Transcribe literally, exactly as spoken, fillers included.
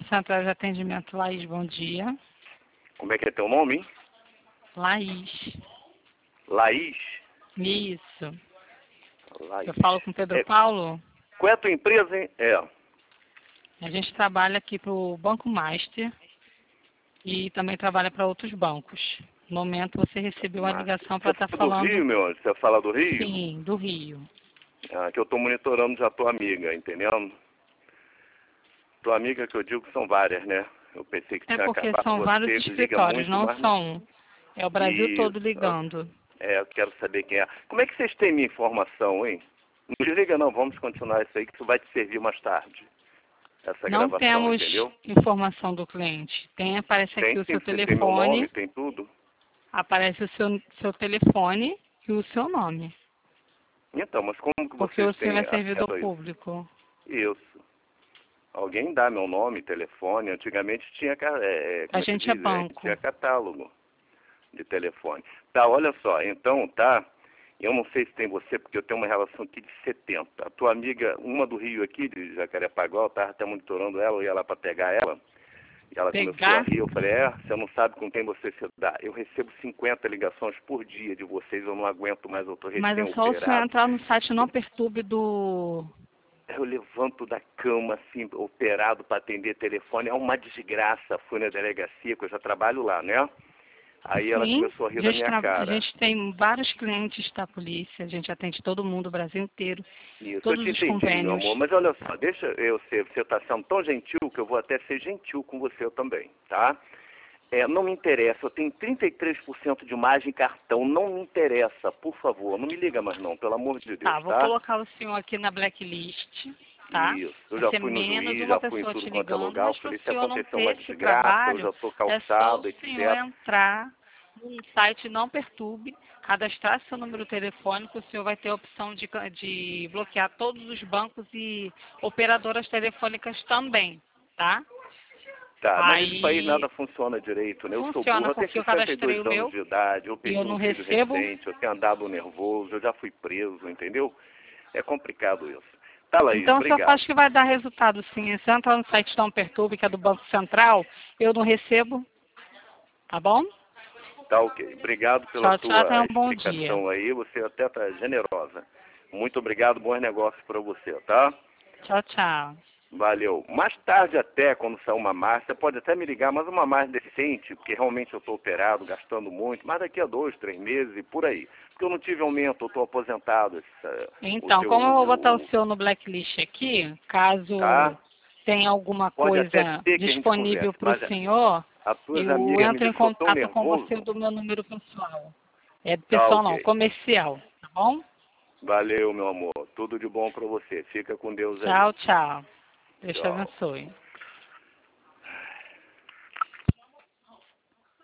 Central de Atendimento Laís, bom dia. Como é que é teu nome, hein? Laís. Laís? Isso. Laís. Eu falo com o Pedro É, Paulo. qual é a tua empresa, hein? É. A gente trabalha aqui para o Banco Master e também trabalha para outros bancos. No momento você recebeu uma Mas, ligação para você estar fala do falando... Rio, meu anjo? Você fala do Rio? Sim, do Rio. Ah, que eu estou monitorando já tua amiga, entendeu? Tua amiga que eu digo são várias, né? Eu pensei que É tinha porque acabado são você, vários liga escritórios, muito, não mas... só um. É o Brasil todo Isso. ligando. É, eu quero saber quem é. Como é que vocês têm minha informação, hein? Não desliga não, vamos continuar isso aí, que isso vai te servir mais tarde. Essa Não gravação, temos entendeu? informação do cliente. Tem, aparece aqui Tem o sim, seu você tem meu nome, telefone, tem tudo. aparece o seu, seu telefone e o seu nome. Então, mas como que Porque vocês o senhor têm é servidor acesso a isso? público. Isso. Alguém dá meu nome, telefone. Antigamente tinha, ca- é, é, A como é que gente é diz? É, banco. tinha catálogo de telefone. Tá, olha só, então, tá, eu não sei se tem você, porque eu tenho uma relação aqui de setenta. A tua amiga, uma do Rio aqui, de Jacarepaguá, eu estava até monitorando ela, eu ia lá para pegar ela, e ela começou a Pegar, rir, eu falei, é, você não sabe com quem você se dá. Eu recebo cinquenta ligações por dia de vocês, eu não aguento mais, eu estou mas é só o senhor recém-operado. entrar no site Não Perturbe do... Eu levanto da cama, assim, operado para atender telefone. É uma desgraça. Fui na delegacia, que eu já trabalho lá, né? Aí ela Sim, começou a a rir da gente, minha tra- a cara. gente tem vários clientes da polícia, a gente atende todo mundo, o Brasil inteiro, Isso, eu todos te os entendi, meu convênios. amor. Mas olha só, deixa eu ser, você está sendo tão gentil que eu vou até ser gentil com você também, tá? É, não me interessa, eu tenho trinta e três por cento de margem em cartão, não me interessa, por favor, não me liga mais não, pelo amor de Tá, Deus, vou tá? colocar o senhor aqui na blacklist, tá? Isso, eu Vai já ser fui no menos juiz, uma já fui em pessoa tudo te quanto é ligando, lugar. Eu mas para o falei, se senhor não acontecer uma ter esse desgraça, eu trabalho, já estou é só o calçado, senhor etcétera. entrar no site Não Perturbe, cadastrar seu número telefônico, o senhor vai ter a opção de, ca- de bloquear todos os bancos e operadoras telefônicas também, tá? Tá, mas nesse país Aí nada funciona direito, né? Eu sou funciona burro, eu tenho porque eu sessenta e cadastrei dois o anos meu de idade, eu e perdi eu um não filho recebo. recente, eu tenho andado nervoso, eu já fui preso, entendeu? É complicado isso. Tá, Laís, Então, o senhor obrigado. acha que vai dar resultado sim. Se eu entrar no site Não Perturbe, que é do Banco Central, eu não recebo, tá bom? Tá ok. Obrigado pela Tchau, tchau, tenha tua um bom dia. explicação aí, você até tá generosa. Muito obrigado, bons negócios para você, tá? Tchau, tchau. Valeu. Mais tarde até, quando sair uma mais, você pode até me ligar, mas uma mais decente, porque realmente eu estou operado, gastando muito, mas daqui a dois, três meses e por aí. Porque eu não tive aumento, eu estou aposentado. Esse, o Então, teu, como eu vou botar o o, senhor no blacklist aqui, caso tá? tenha alguma Pode até coisa ser que a gente disponível converse, para o mas senhor, as tuas eu amigas me entro em dizem que eu estou tão contato com você nervoso. do meu número pessoal. É Tá pessoal não, ok. comercial, tá bom? Valeu, meu amor. Tudo de bom para você. Fica com Deus aí. Tchau, tchau. Deus te Tchau. abençoe.